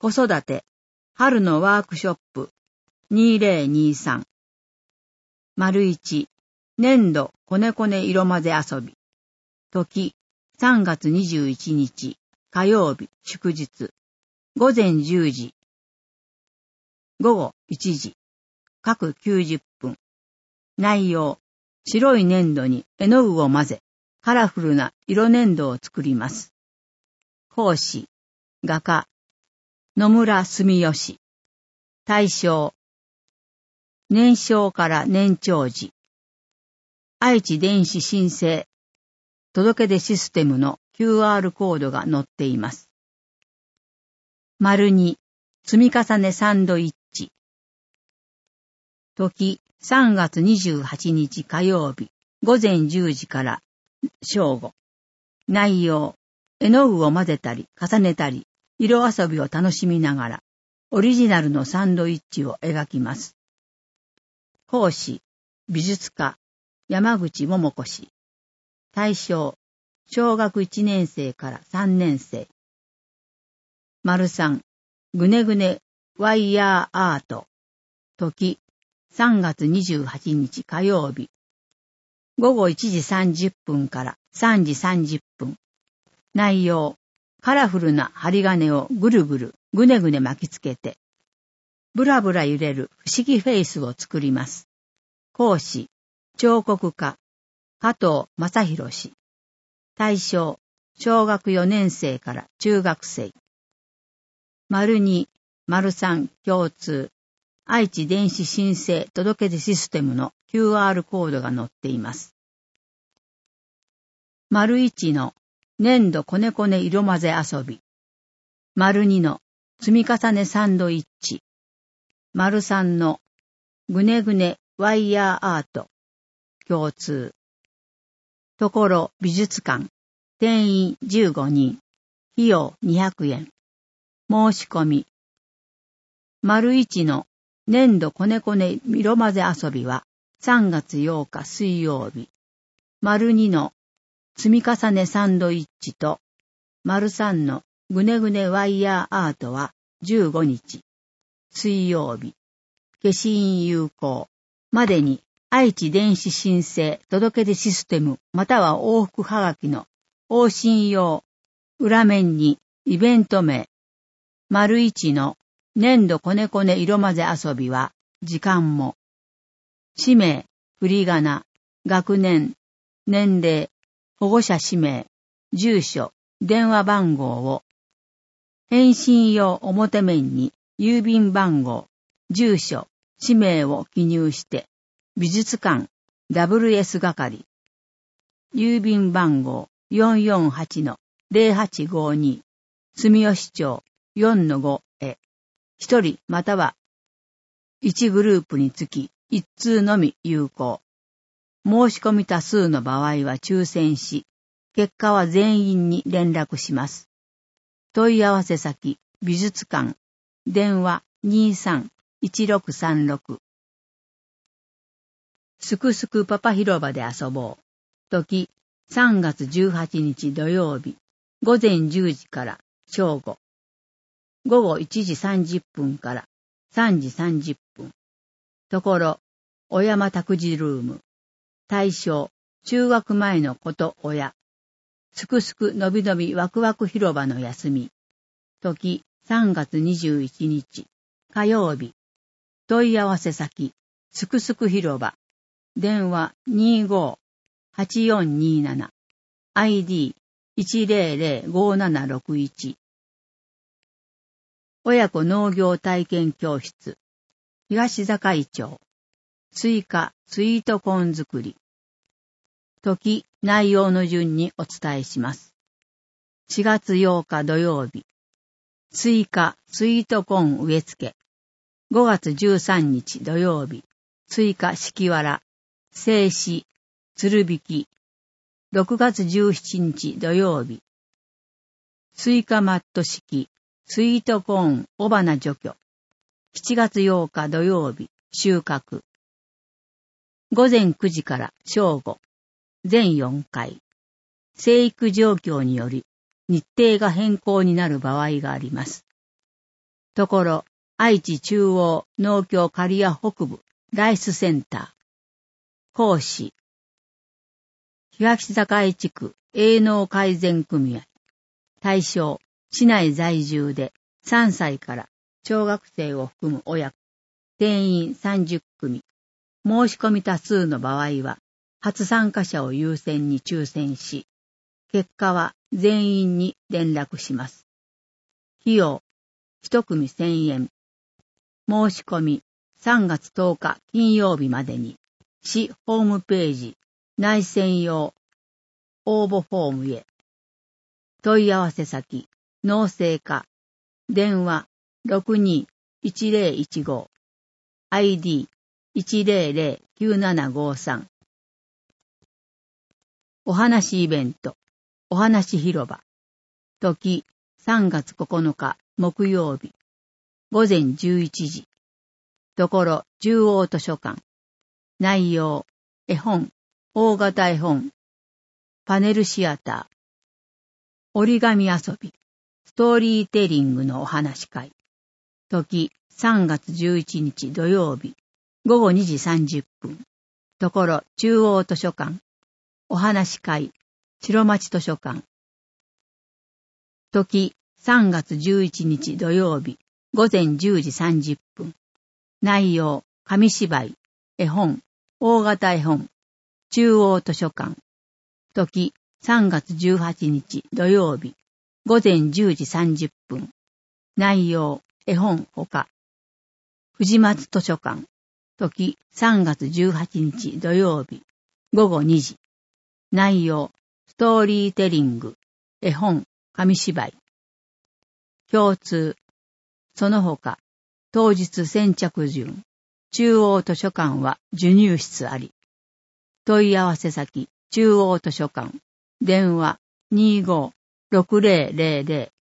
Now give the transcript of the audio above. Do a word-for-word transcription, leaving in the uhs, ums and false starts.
子育て、春のワークショップにせんにじゅうさん。丸一、年度こねこね色混ぜ遊び。時、さんがつにじゅういちにち、火曜日、祝日。午前じゅうじ。午後いちじ。各きゅうじゅっぷん。内容、白い粘土に絵の具を混ぜ、カラフルな色粘土を作ります。講師、画家、野村住吉。対象、年少から年長児。愛知電子申請届出システムの キューアール コードが載っています。丸に、積み重ねサンドイッチ。時、さんがつにじゅうはちにち火曜日、午前じゅうじから正午。内容、絵の具を混ぜたり重ねたり、色遊びを楽しみながら、オリジナルのサンドイッチを描きます。講師、美術家、山口桃子氏。対象、小学いちねんせいからさんねんせい。丸三、ぐねぐねワイヤーアート。時、さんがつにじゅうはちにち火曜日。午後いちじさんじゅっぷんからさんじさんじゅっぷん。内容、カラフルな針金をぐるぐるぐねぐね巻きつけて、ブラブラ揺れる不思議フェイスを作ります。講師、彫刻家、加藤正宏氏。対象、小学よねんせいから中学生。丸に、丸三共通、愛知電子申請届出システムの キューアール コードが載っています。丸一の、粘土こねこね色混ぜ遊び。丸二の、積み重ねサンドイッチ。丸三の、ぐねぐねワイヤーアート。共通。ところ美術館。定員じゅうごにん。費用にひゃくえん。申し込み。丸一の、粘土こねこね色混ぜ遊びはさんがつようか水曜日。丸二の、積み重ねサンドイッチと、丸三のぐねぐねワイヤーアートはじゅうごにち。水曜日。消印有効。までに愛知電子申請届出システムまたは往復はがきの往診用。裏面にイベント名。丸一の粘土こねこね色混ぜ遊びは時間も。氏名、振り仮名、学年、年齢、保護者氏名、住所、電話番号を、返信用表面に郵便番号、住所、氏名を記入して、美術館 ダブルエス 係、郵便番号 よんよんはちのゼロはちごに、住吉町 よんのご へ、一人またはいちグループにつき一通のみ有効。申し込み多数の場合は抽選し、結果は全員に連絡します。問い合わせ先、美術館、電話 にさんいちろくさんろく。すくすくパパ広場で遊ぼう。時、さんがつじゅうはちにち土曜日、午前じゅうじから正午。午後いちじさんじゅっぷんからさんじさんじゅっぷん。ところ、小山託児ルーム。対象、中学前の子と親。すくすくのびのびワクワク広場の休み。時、さんがつにじゅういちにち、火曜日。問い合わせ先、すくすく広場。電話 にごーはちよんにーなな。アイディーいちゼロゼロごななろくいち。親子農業体験教室。東坂町。追加スイートコーン作り。時、内容の順にお伝えします。しがつようか土曜日。追加スイートコーン植え付け。ごがつじゅうさんにち土曜日。追加敷きわら。静止。つるびき。ろくがつじゅうしちにち土曜日。追加マット式。スイートコーン雄花除去。しちがつようか土曜日。収穫。ごぜんくじから正午。全よんかい。生育状況により日程が変更になる場合があります。 ところ、愛知中央農協刈谷北部ライスセンター。講師。東境地区営農改善組合。対象、市内在住でさんさいから小学生を含む親子。定員さんじゅっくみ。申し込み多数の場合は、初参加者を優先に抽選し、結果は全員に連絡します。費用、一組せんえん。申し込み、さんがつとおか金曜日までに、市ホームページ、内専用、応募フォームへ。問い合わせ先、農政課、電話 ろくにーいちぜろいちご、アイディーいちぜろぜろきゅうななごさん。お話イベント、お話広場。時、さんがつここのか木曜日。午前じゅういちじ。ところ、中央図書館。内容、絵本、大型絵本。パネルシアター。折り紙遊び。ストーリーテリングのお話会。時、さんがつじゅういちにち土曜日。午後にじさんじゅっぷん。ところ、中央図書館。お話会。白町図書館。時、さんがつじゅういちにち土曜日。午前じゅうじさんじゅっぷん。内容、紙芝居、絵本、大型絵本。中央図書館。時、さんがつじゅうはちにち土曜日。午前じゅうじさんじゅっぷん。内容、絵本ほか。藤松図書館。時、さんがつじゅうはちにち土曜日。午後にじ。内容、ストーリーテリング。絵本、紙芝居。共通。その他、当日先着順。中央図書館は授乳室あり。問い合わせ先、中央図書館。電話 にじゅうご ろくぜろぜろぜろ